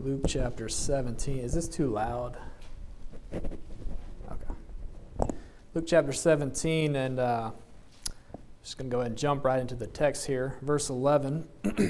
Luke chapter 17. Is this too loud? Okay. Luke chapter 17, and just going to go ahead and jump right into the text here. Verse 11.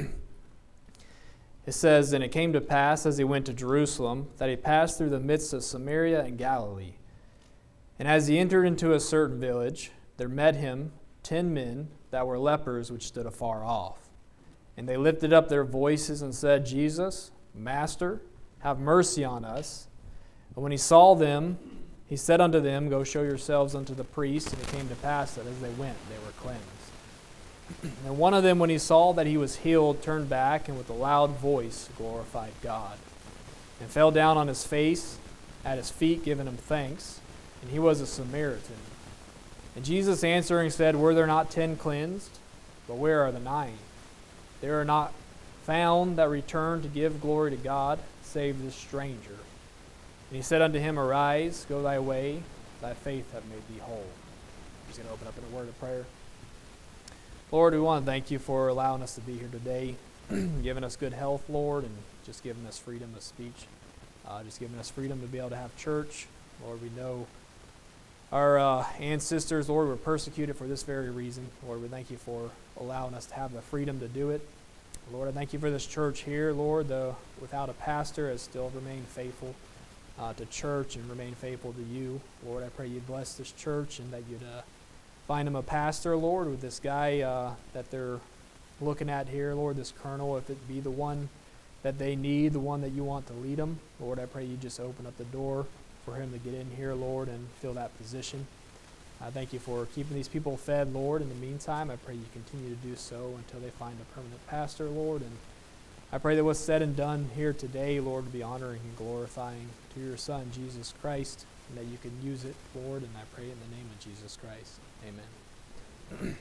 It says, "And it came to pass, as he went to Jerusalem, that he passed through the midst of Samaria and Galilee. And as he entered into a certain village, there met him 10 men that were lepers, which stood afar off. And they lifted up their voices and said, Jesus, Master, have mercy on us. And when he saw them, he said unto them, Go show yourselves unto the priest. And it came to pass that as they went, they were cleansed. And one of them, when he saw that he was healed, turned back, and with a loud voice glorified God, and fell down on his face at his feet, giving him thanks. And he was a Samaritan. And Jesus answering said, Were there not 10 cleansed? But where are the 9? There are not found that return to give glory to God, save this stranger. And he said unto him, Arise, go thy way, thy faith hath made thee whole." I'm just going to open up in a word of prayer. Lord, we want to thank you for allowing us to be here today, giving us good health, Lord, and just giving us freedom of speech, just giving us freedom to be able to have church. Lord, we know our ancestors, Lord, were persecuted for this very reason. Lord, we thank you for allowing us to have the freedom to do it. Lord, I thank you for this church here, Lord, though without a pastor, has still remained faithful to church and remain faithful to you. Lord, I pray you bless this church and that you'd find him a pastor, Lord, with this guy that they're looking at here, Lord, this colonel, if it be the one that they need, the one that you want to lead them. Lord, I pray you just open up the door for him to get in here, Lord, and fill that position. I thank you for keeping these people fed, Lord. In the meantime, I pray you continue to do so until they find a permanent pastor, Lord. And I pray that what's said and done here today, Lord, will be honoring and glorifying to your Son, Jesus Christ, and that you can use it, Lord, and I pray in the name of Jesus Christ. Amen.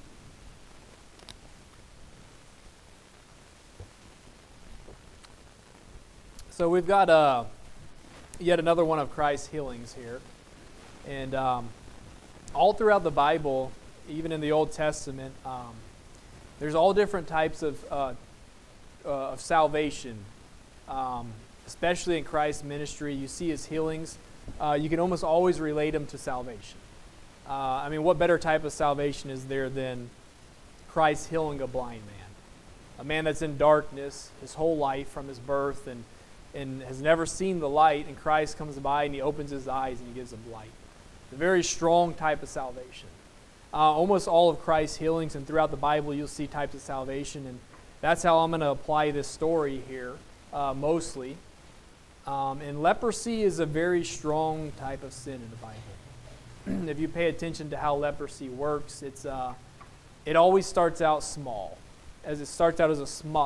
So we've got yet another one of Christ's healings here. And all throughout the Bible, even in the Old Testament, there's all different types of salvation. Especially in Christ's ministry, you see his healings. You can almost always relate them to salvation. I mean, what better type of salvation is there than Christ healing a blind man? A man that's in darkness his whole life from his birth and has never seen the light, and Christ comes by and he opens his eyes and he gives him light. It's a very strong type of salvation. Almost all of Christ's healings, and throughout the Bible you'll see types of salvation, and that's how I'm going to apply this story here, mostly. And leprosy is a very strong type of sin in the Bible. If you pay attention to how leprosy works, it always starts out small. As it starts out as a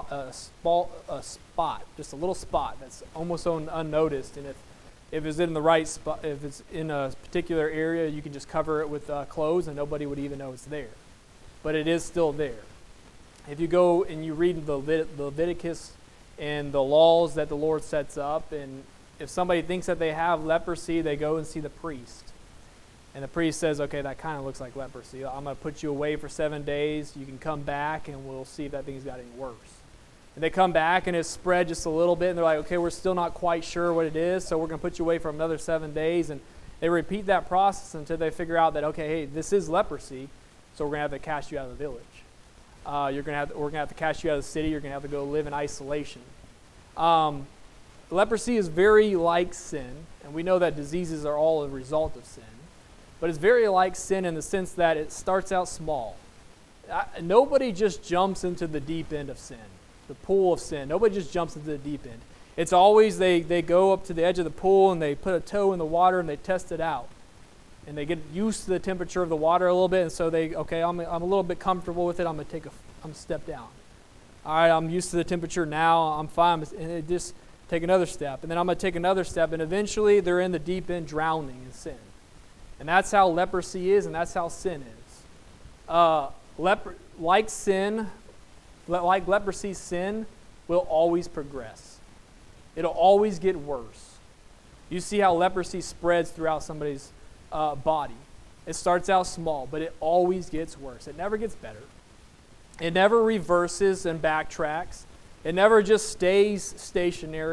spot, just a little spot that's almost unnoticed. And if it's in the right spot, if it's in a particular area, you can just cover it with clothes and nobody would even know it's there. But it is still there. If you go and you read the Leviticus and the laws that the Lord sets up, and if somebody thinks that they have leprosy, they go and see the priest. And the priest says, okay, that kind of looks like leprosy. I'm going to put you away for 7 days. You can come back and we'll see if that thing's got any worse. And they come back and it's spread just a little bit, and they're like, okay, we're still not quite sure what it is, so we're going to put you away for another 7 days. And they repeat that process until they figure out that, okay, hey, this is leprosy, so we're going to have to cast you out of the village. We're going to have to cast you out of the city. You're going to have to go live in isolation. Leprosy is very like sin, and we know that diseases are all a result of sin. But it's very like sin in the sense that it starts out small. Nobody just jumps into the deep end of sin, the pool of sin. Nobody just jumps into the deep end. It's always they go up to the edge of the pool and they put a toe in the water and they test it out. And they get used to the temperature of the water a little bit, and so I'm a little bit comfortable with it. I'm going to step down. All right, I'm used to the temperature now. I'm fine. And they just take another step. And then I'm going to take another step, and eventually they're in the deep end drowning in sin. And that's how leprosy is, and that's how sin is. Like leprosy, sin will always progress. It'll always get worse. You see how leprosy spreads throughout somebody's body. It starts out small, but it always gets worse. It never gets better. It never reverses and backtracks. It never just stays stationary.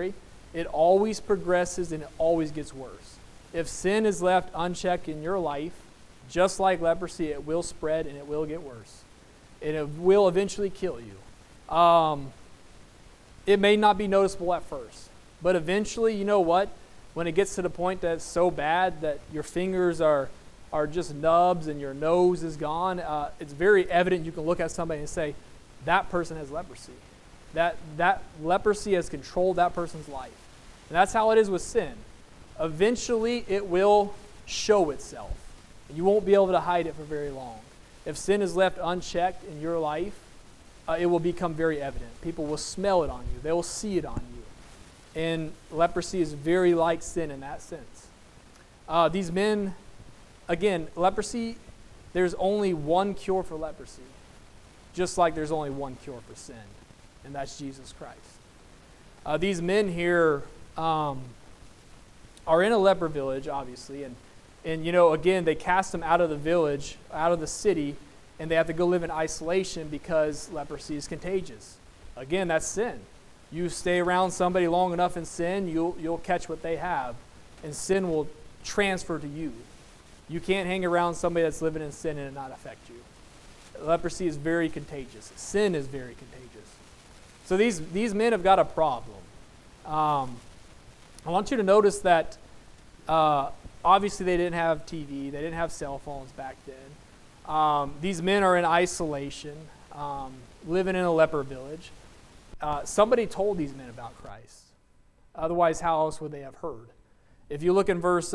It always progresses and it always gets worse. If sin is left unchecked in your life, just like leprosy, it will spread and it will get worse. And it will eventually kill you. It may not be noticeable at first, but eventually, you know what? When it gets to the point that it's so bad that your fingers are just nubs and your nose is gone, it's very evident. You can look at somebody and say, that person has leprosy. That leprosy has controlled that person's life. And that's how it is with sin. Eventually, it will show itself. And you won't be able to hide it for very long. If sin is left unchecked in your life, it will become very evident. People will smell it on you. They will see it on you. And leprosy is very like sin in that sense. These men, again, leprosy, there's only one cure for leprosy. Just like there's only one cure for sin. And that's Jesus Christ. These men here are in a leper village, obviously. And you know, again, they cast them out of the village, out of the city, and they have to go live in isolation because leprosy is contagious. Again, that's sin. You stay around somebody long enough in sin, you'll catch what they have, and sin will transfer to you. You can't hang around somebody that's living in sin and it not affect you. Leprosy is very contagious. Sin is very contagious. So these men have got a problem. I want you to notice that obviously they didn't have TV. They didn't have cell phones back then. These men are in isolation, living in a leper village. Somebody told these men about Christ. Otherwise, how else would they have heard? If you look in verse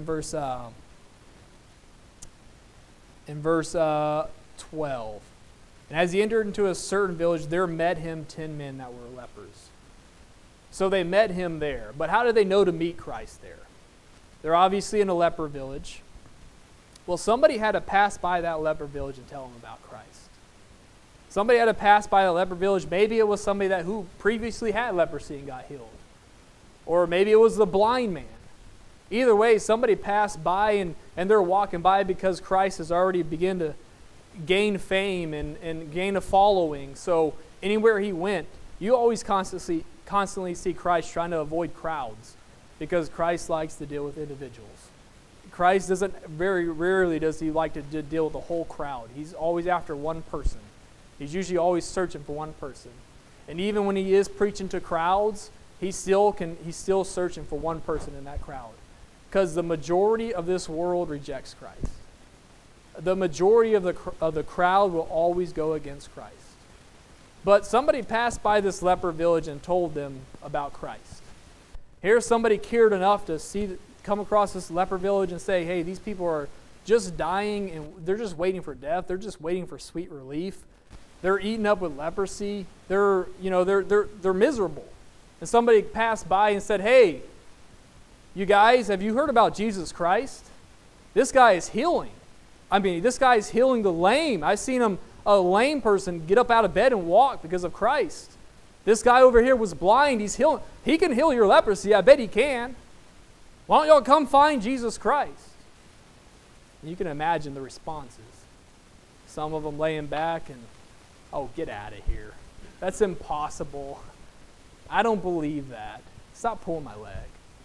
12. And as he entered into a certain village, there met him 10 men that were lepers. So they met him there. But how did they know to meet Christ there? They're obviously in a leper village. Well, somebody had to pass by that leper village and tell them about Christ. Somebody had to pass by the leper village. Maybe it was somebody who previously had leprosy and got healed. Or maybe it was the blind man. Either way, somebody passed by and they're walking by because Christ has already begun to gain fame and gain a following. So anywhere he went, you always constantly see Christ trying to avoid crowds because Christ likes to deal with individuals. Christ very rarely does he like to deal with the whole crowd. He's always after one person. He's usually always searching for one person. And even when he is preaching to crowds, he's still searching for one person in that crowd. Because the majority of this world rejects Christ. The majority of the crowd will always go against Christ. But somebody passed by this leper village and told them about Christ. Here's somebody cared enough to come across this leper village and say, hey, these people are just dying and they're just waiting for death. They're just waiting for sweet relief. They're eaten up with leprosy. They're miserable. And somebody passed by and said, hey, you guys, have you heard about Jesus Christ? This guy is healing. This guy is healing the lame. I've seen a lame person get up out of bed and walk because of Christ. This guy over here was blind. He's healing. He can heal your leprosy. I bet he can. Why don't y'all come find Jesus Christ? You can imagine the responses. Some of them laying back and, oh, get out of here. That's impossible. I don't believe that. Stop pulling my leg.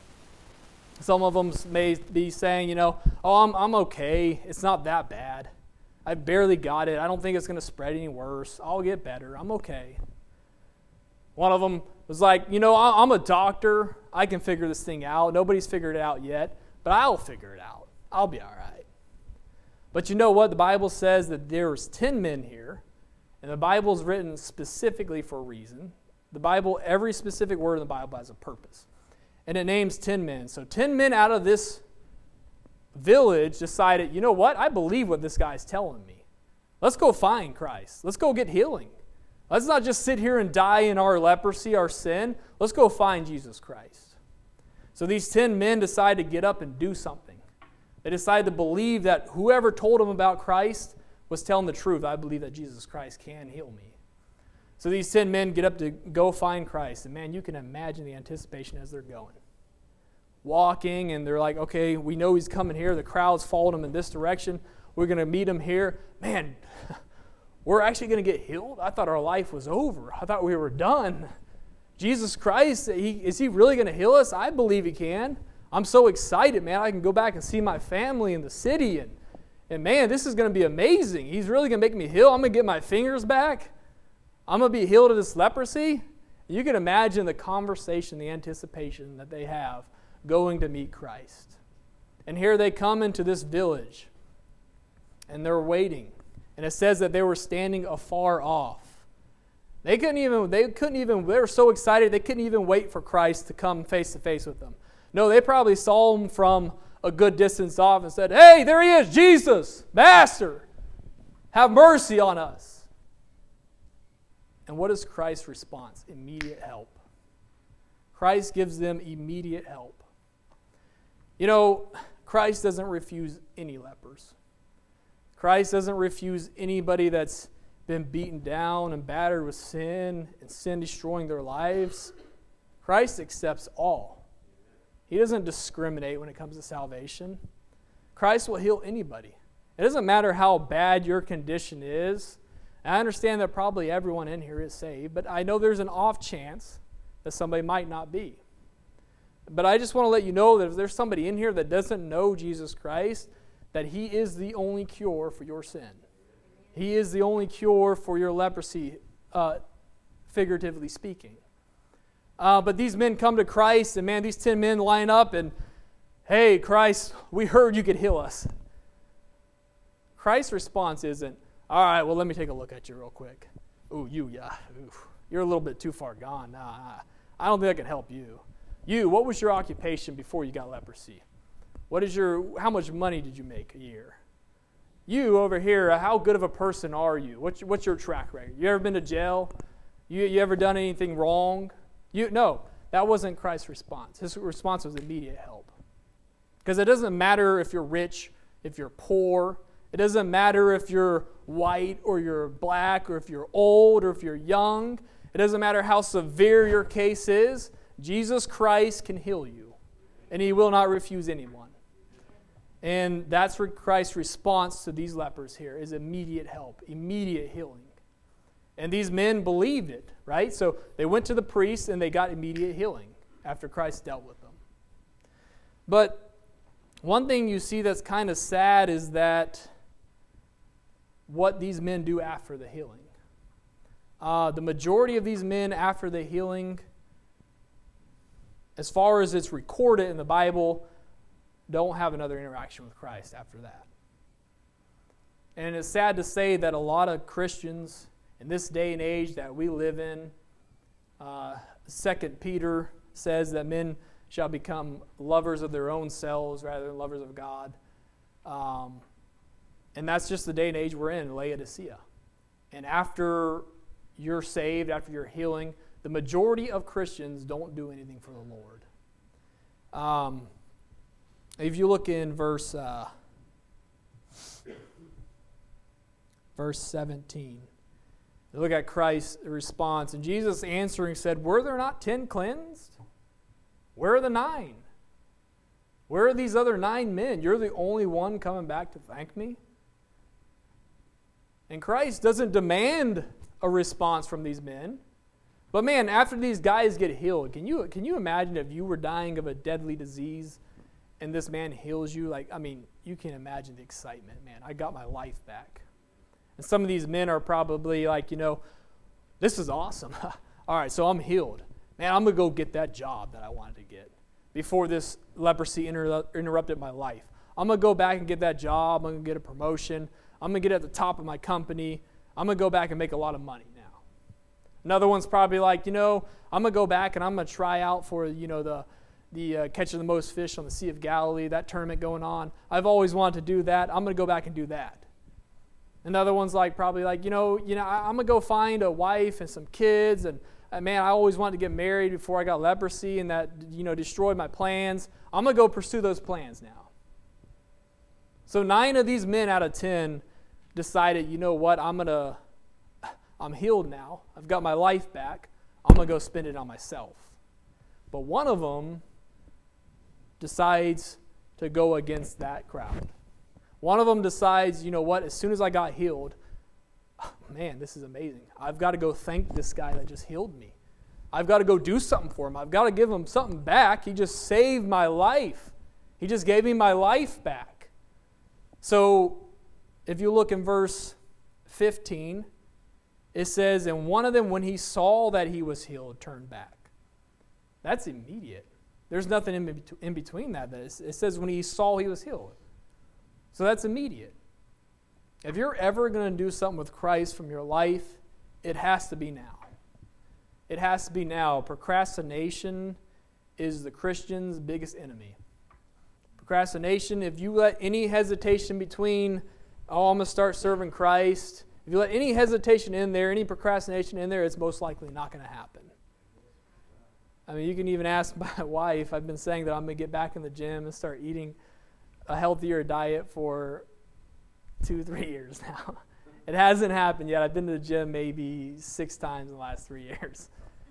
Some of them may be saying, oh, I'm okay. It's not that bad. I barely got it. I don't think it's going to spread any worse. I'll get better. I'm okay. One of them was like, I'm a doctor. I can figure this thing out. Nobody's figured it out yet, but I'll figure it out. I'll be all right. But you know what? The Bible says that there's 10 men here, and the Bible's written specifically for a reason. The Bible, every specific word in the Bible has a purpose. And it names 10 men. So 10 men out of this village decided, you know what? I believe what this guy's telling me. Let's go find Christ. Let's go get healing. Let's not just sit here and die in our leprosy, our sin. Let's go find Jesus Christ. So these 10 men decide to get up and do something. They decide to believe that whoever told them about Christ was telling the truth. I believe that Jesus Christ can heal me. So these 10 men get up to go find Christ. And man, you can imagine the anticipation as they're going. Walking, and they're like, okay, we know he's coming here. The crowd's following him in this direction. We're going to meet him here. Man, we're actually going to get healed? I thought our life was over. I thought we were done. Jesus Christ, is he really going to heal us? I believe he can. I'm so excited, man. I can go back and see my family in the city. And man, this is going to be amazing. He's really going to make me heal. I'm going to get my fingers back. I'm going to be healed of this leprosy. You can imagine the conversation, the anticipation that they have going to meet Christ. And here they come into this village. And they're waiting. And it says that they were standing afar off. They were so excited they couldn't even wait for Christ to come face to face with them. No, they probably saw him from a good distance off and said, "Hey, there he is, Jesus, Master, have mercy on us." And what is Christ's response? Immediate help. Christ gives them immediate help. You know, Christ doesn't refuse any lepers. Christ doesn't refuse anybody that's been beaten down and battered with sin and sin destroying their lives. Christ accepts all. He doesn't discriminate when it comes to salvation. Christ will heal anybody. It doesn't matter how bad your condition is. And I understand that probably everyone in here is saved, but I know there's an off chance that somebody might not be. But I just want to let you know that if there's somebody in here that doesn't know Jesus Christ, that he is the only cure for your sin. He is the only cure for your leprosy, figuratively speaking. But these men come to Christ, and man, these 10 men line up and, "Hey, Christ, we heard you could heal us." Christ's response isn't, "All right, well, let me take a look at you real quick. Ooh, you're a little bit too far gone. Nah, I don't think I can help you. You, what was your occupation before you got leprosy? How much money did you make a year? You over here, how good of a person are you? What's your track record? You ever been to jail? You ever done anything wrong?" No, that wasn't Christ's response. His response was immediate help. Because it doesn't matter if you're rich, if you're poor. It doesn't matter if you're white or you're black or if you're old or if you're young. It doesn't matter how severe your case is. Jesus Christ can heal you. And he will not refuse anyone. And that's Christ's response to these lepers here is immediate help, immediate healing. And these men believed it, right? So they went to the priest and they got immediate healing after Christ dealt with them. But one thing you see that's kind of sad is that what these men do after the healing. The majority of these men after the healing, as far as it's recorded in the Bible, don't have another interaction with Christ after that. And it's sad to say that a lot of Christians in this day and age that we live in, 2 Peter says that men shall become lovers of their own selves rather than lovers of God. And that's just the day and age we're in Laodicea. And after you're saved, after you're healing, the majority of Christians don't do anything for the Lord. If you look in verse 17, you look at Christ's response. And Jesus answering said, "Were there not 10 cleansed? Where are the 9? Where are these other 9 men? You're the only one coming back to thank me?" And Christ doesn't demand a response from these men. But man, after these guys get healed, can you imagine if you were dying of a deadly disease and this man heals you? You can imagine the excitement, man. I got my life back. And some of these men are probably like, this is awesome. All right, so I'm healed. Man, I'm going to go get that job that I wanted to get before this leprosy interrupted my life. I'm going to go back and get that job. I'm going to get a promotion. I'm going to get at the top of my company. I'm going to go back and make a lot of money now. Another one's probably like, I'm going to go back and I'm going to try out for, the catching the most fish on the Sea of Galilee, that tournament going on. I've always wanted to do that. I'm going to go back and do that. Another one's probably like, I'm going to go find a wife and some kids. And man, I always wanted to get married before I got leprosy and that, destroyed my plans. I'm going to go pursue those plans now. So 9 of these men out of 10 decided, you know what, I'm healed now. I've got my life back. I'm going to go spend it on myself. But one of them decides to go against that crowd. One of them decides, you know what, as soon as I got healed, man, this is amazing. I've got to go thank this guy that just healed me. I've got to go do something for him. I've got to give him something back. He just saved my life. He just gave me my life back. So if you look in verse 15, it says, and one of them, when he saw that he was healed, turned back. That's immediate. There's nothing in between that. It says when he saw he was healed. So that's immediate. If you're ever going to do something with Christ from your life, it has to be now. It has to be now. Procrastination is the Christian's biggest enemy. Procrastination, if you let any hesitation between, oh, I'm going to start serving Christ, if you let any hesitation in there, any procrastination in there, it's most likely not going to happen. I mean, you can even ask my wife. I've been saying that I'm going to get back in the gym and start eating a healthier diet for 2-3 years now. It hasn't happened yet. I've been to the gym maybe 6 times in the last 3 years.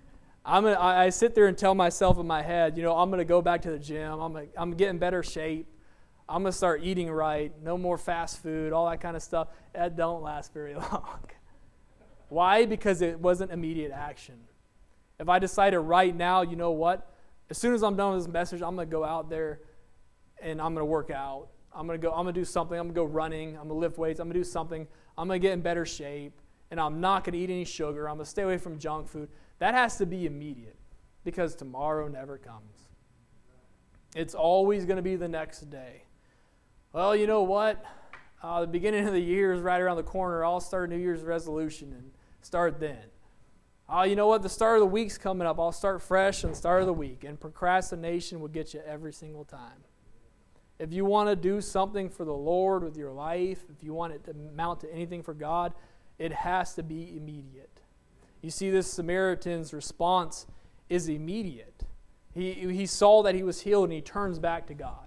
I sit there and tell myself in my head, I'm going to go back to the gym. I'm getting better shape. I'm going to start eating right. No more fast food, all that kind of stuff. That don't last very long. Why? Because it wasn't immediate action. If I decided right now, you know what? As soon as I'm done with this message, I'm going to go out there and I'm going to work out. I'm going to do something. I'm going to go running. I'm going to lift weights. I'm going to do something. I'm going to get in better shape. And I'm not going to eat any sugar. I'm going to stay away from junk food. That has to be immediate because tomorrow never comes. It's always going to be the next day. Well, you know what? The beginning of the year is right around the corner. I'll start a New Year's resolution and start then. You know what? The start of the week's coming up. I'll start fresh on the start of the week. And procrastination will get you every single time. If you want to do something for the Lord with your life, if you want it to amount to anything for God, it has to be immediate. You see, this Samaritan's response is immediate. He saw that he was healed and he turns back to God.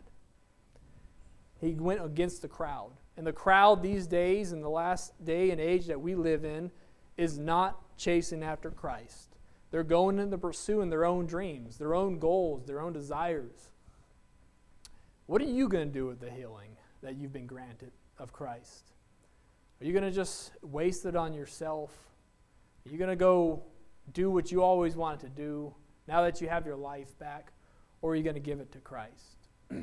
He went against the crowd. And the crowd these days, in the last day and age that we live in, is not chasing after Christ. They're going into pursuing their own dreams, their own goals, their own desires. What are you going to do with the healing that you've been granted of Christ? Are you going to just waste it on yourself? Are you going to go do what you always wanted to do now that you have your life back? Or are you going to give it to Christ?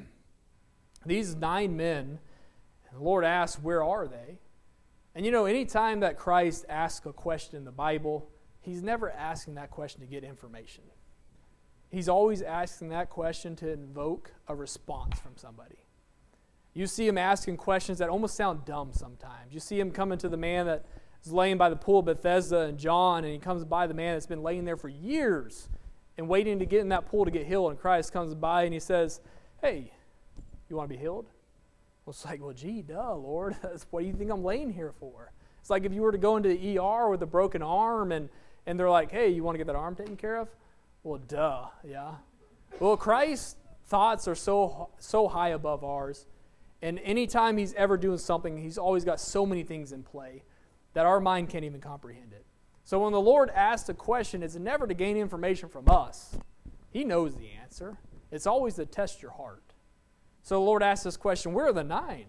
These 9 men, the Lord asks, where are they? And anytime that Christ asks a question in the Bible, he's never asking that question to get information. He's always asking that question to invoke a response from somebody. You see him asking questions that almost sound dumb sometimes. You see him coming to the man that is laying by the pool of Bethesda and John, and he comes by the man that's been laying there for years and waiting to get in that pool to get healed. And Christ comes by and he says, hey, you want to be healed? Well, it's like, well, gee, duh, Lord. What do you think I'm laying here for? It's like if you were to go into the ER with a broken arm and they're like, hey, you want to get that arm taken care of? Well, duh, yeah. Well, Christ's thoughts are so high above ours. And anytime he's ever doing something, he's always got so many things in play that our mind can't even comprehend it. So when the Lord asks a question, it's never to gain information from us. He knows the answer. It's always to test your heart. So the Lord asks this question, where are the 9?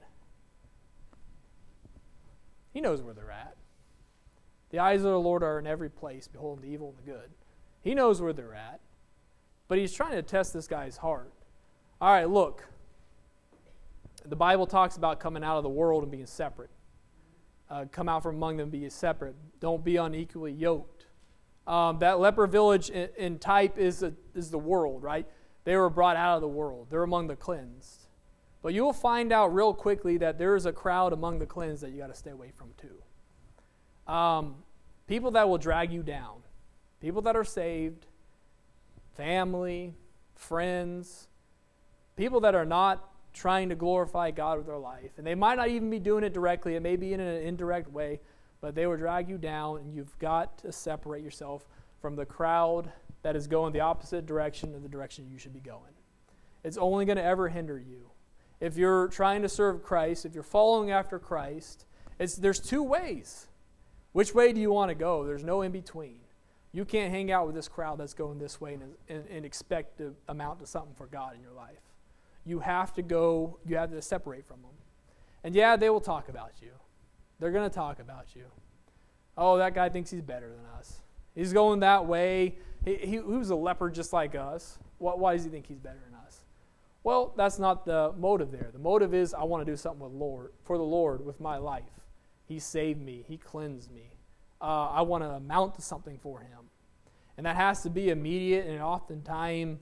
He knows where they're at. The eyes of the Lord are in every place, beholding the evil and the good. He knows where they're at. But he's trying to test this guy's heart. All right, look. The Bible talks about coming out of the world and being separate. Come out from among them and be separate. Don't be unequally yoked. That leper village in type is the world, right? They were brought out of the world. They're among the cleansed. But you'll find out real quickly that there is a crowd among the cleansed that you got to stay away from too. People that will drag you down. People that are saved. Family. Friends. People that are not trying to glorify God with their life. And they might not even be doing it directly. It may be in an indirect way. But they will drag you down, and you've got to separate yourself from the crowd that is going the opposite direction of the direction you should be going. It's only going to ever hinder you. If you're trying to serve Christ, if you're following after Christ, there's 2 ways. Which way do you want to go? There's no in between. You can't hang out with this crowd that's going this way and expect to amount to something for God in your life. You have to separate from them. And yeah, they will talk about you. They're going to talk about you. Oh, that guy thinks he's better than us. He's going that way. He was a leper just like us. Why does he think he's better than us? Well, that's not the motive there. The motive is I want to do something for the Lord with my life. He saved me. He cleansed me. I want to amount to something for him. And that has to be immediate, and oftentimes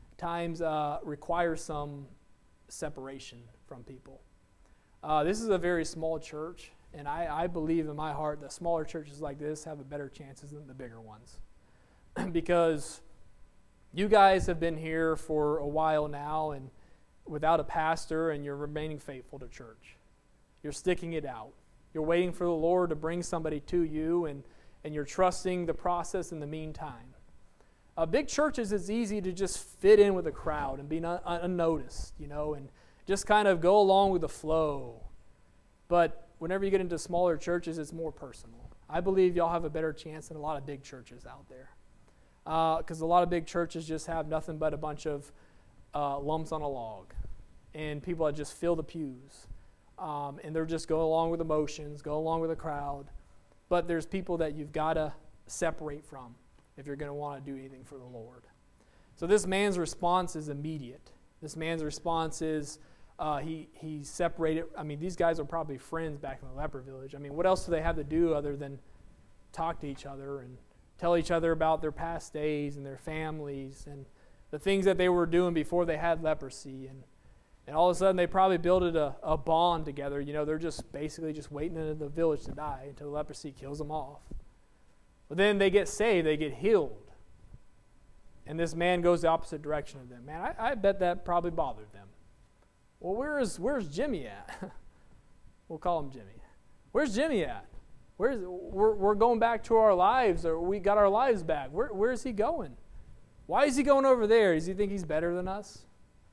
requires some separation from people. This is a very small church, and I believe in my heart that smaller churches like this have a better chances than the bigger ones. Because you guys have been here for a while now and without a pastor, and you're remaining faithful to church. You're sticking it out. You're waiting for the Lord to bring somebody to you, and you're trusting the process in the meantime. Big churches, it's easy to just fit in with the crowd and be unnoticed, and just kind of go along with the flow. But whenever you get into smaller churches, it's more personal. I believe y'all have a better chance than a lot of big churches out there. Because a lot of big churches just have nothing but a bunch of lumps on a log. And people that just fill the pews. And they're just going along with emotions, go along with the crowd. But there's people that you've got to separate from if you're going to want to do anything for the Lord. So this man's response is immediate. This man's response is he separated. I mean, these guys are probably friends back in the leper village. I mean, what else do they have to do other than talk to each other and tell each other about their past days and their families and the things that they were doing before they had leprosy. And all of a sudden, they probably built a bond together. They're just basically just waiting in the village to die until the leprosy kills them off. But then they get saved, they get healed. And this man goes the opposite direction of them. Man, I bet that probably bothered them. Well, where's Jimmy at? We'll call him Jimmy. Where's Jimmy at? We're going back to our lives, or we got our lives back. Where is he going? Why is he going over there? Does he think he's better than us?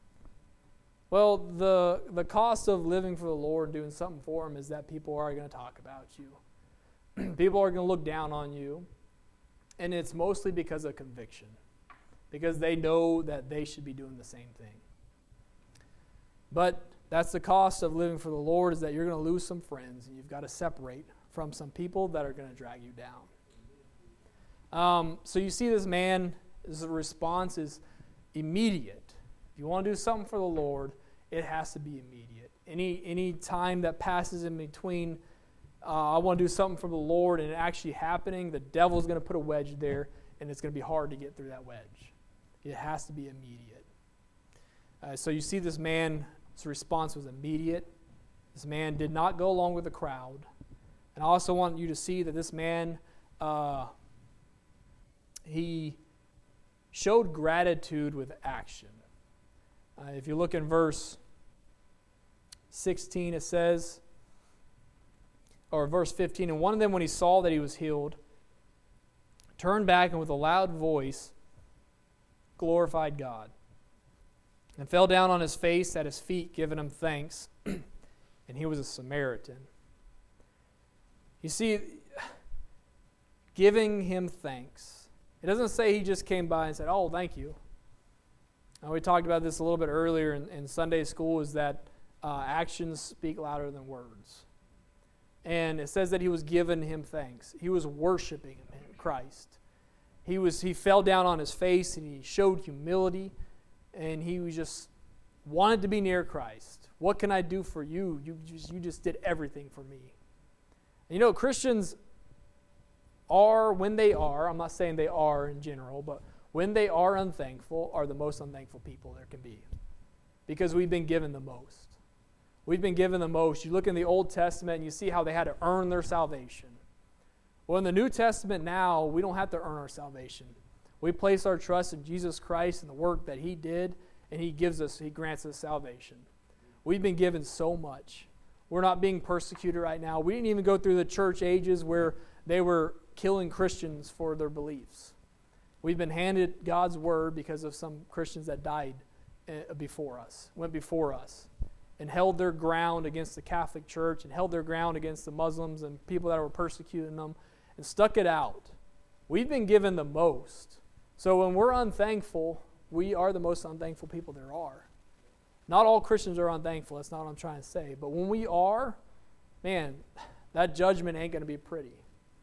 Well, the cost of living for the Lord, doing something for him, is that people are going to talk about you. People are going to look down on you. And it's mostly because of conviction. Because they know that they should be doing the same thing. But that's the cost of living for the Lord, is that you're going to lose some friends, and you've got to separate from some people that are going to drag you down. So you see this man's response is immediate. If you want to do something for the Lord, it has to be immediate. Any time that passes in between, I want to do something for the Lord, and it actually happening, the devil's going to put a wedge there, and it's going to be hard to get through that wedge. It has to be immediate. So you see this man's response was immediate. This man did not go along with the crowd. And I also want you to see that this man, he showed gratitude with action. If you look in verse 16, it says, or verse 15, and one of them, when he saw that he was healed, turned back and with a loud voice glorified God, and fell down on his face at his feet, giving him thanks. And he was a Samaritan. You see, giving him thanks. It doesn't say he just came by and said, "Oh, thank you." We talked about this a little bit earlier in Sunday school, is that actions speak louder than words. And it says that he was giving him thanks. He was worshiping Christ. He fell down on his face, and he showed humility, and he was just wanted to be near Christ. What can I do for you? You just did everything for me. And Christians are, when they are, I'm not saying they are in general, but when they are unthankful, are the most unthankful people there can be. Because we've been given the most. We've been given the most. You look in the Old Testament and you see how they had to earn their salvation. Well, in the New Testament now, we don't have to earn our salvation. We place our trust in Jesus Christ and the work that He did, and He grants us salvation. We've been given so much. We're not being persecuted right now. We didn't even go through the church ages where they were killing Christians for their beliefs. We've been handed God's word because of some Christians that died before us, went before us, and held their ground against the Catholic Church and held their ground against the Muslims and people that were persecuting them and stuck it out. We've been given the most. So when we're unthankful, we are the most unthankful people there are. Not all Christians are unthankful. That's not what I'm trying to say. But when we are, man, that judgment ain't going to be pretty.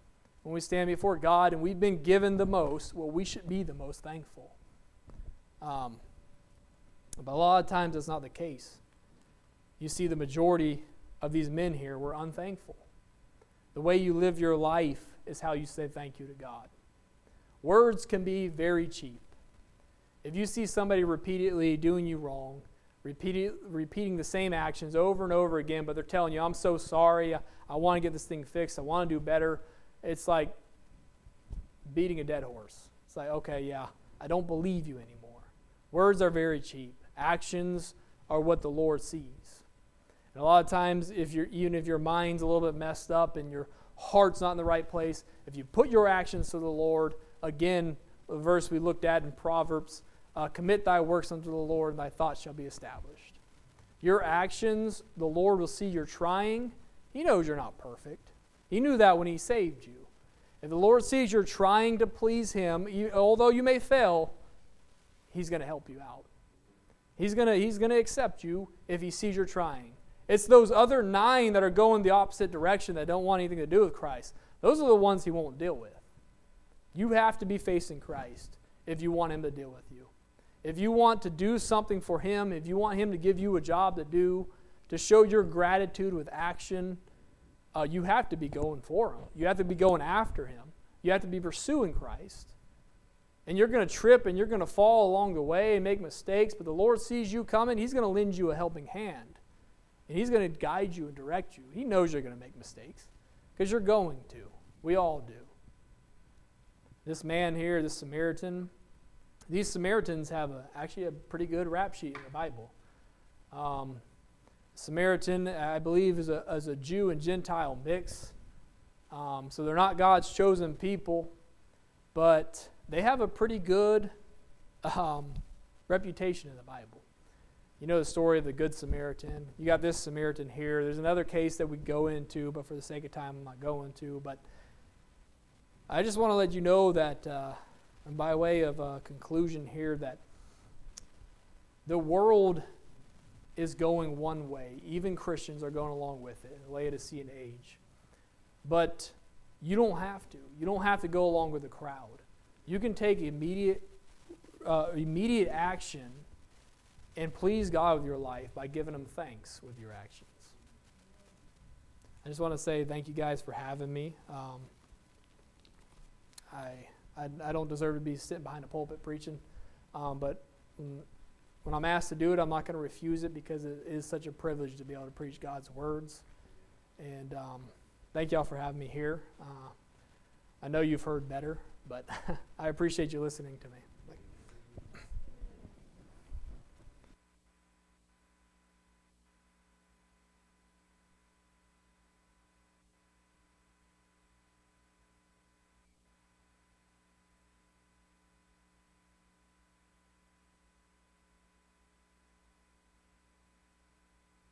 when we stand before God and we've been given the most, well, we should be the most thankful. But a lot of times that's not the case. You see, the majority of these men here were unthankful. The way you live your life is how you say thank you to God. Words can be very cheap. If you see somebody repeatedly doing you wrong, repeating the same actions over and over again, but they're telling you, I'm so sorry, I want to get this thing fixed, I want to do better, it's like beating a dead horse. It's like, okay, yeah, I don't believe you anymore. Words are very cheap. Actions are what the Lord sees. And a lot of times, even if your mind's a little bit messed up and your heart's not in the right place, if you put your actions to the Lord, again, the verse we looked at in Proverbs, commit thy works unto the Lord, and thy thoughts shall be established. Your actions, the Lord will see you're trying. He knows you're not perfect. He knew that when He saved you. If the Lord sees you're trying to please Him, although you may fail, He's going to help you out. He's going to accept you if He sees you're trying. It's those other 9 that are going the opposite direction that don't want anything to do with Christ. Those are the ones He won't deal with. You have to be facing Christ if you want Him to deal with you. If you want to do something for Him, if you want Him to give you a job to do, to show your gratitude with action, you have to be going for Him. You have to be going after Him. You have to be pursuing Christ. And you're going to trip and you're going to fall along the way and make mistakes, but the Lord sees you coming, He's going to lend you a helping hand. And He's going to guide you and direct you. He knows you're going to make mistakes because you're going to. We all do. This man here, this Samaritan, these Samaritans have actually a pretty good rap sheet in the Bible. Samaritan, I believe, is a Jew and Gentile mix. So they're not God's chosen people, but they have a pretty good reputation in the Bible. You know the story of the Good Samaritan. You got this Samaritan here. There's another case that we go into, but for the sake of time, I'm not going to. But I just want to let you know that, and by way of a conclusion here, that the world is going one way. Even Christians are going along with it in the Laodicean age. But you don't have to. You don't have to go along with the crowd. You can take immediate action and please God with your life by giving Him thanks with your actions. I just want to say thank you guys for having me. I don't deserve to be sitting behind a pulpit preaching, but when I'm asked to do it, I'm not going to refuse it because it is such a privilege to be able to preach God's words. And thank y'all for having me here. I know you've heard better, but I appreciate you listening to me.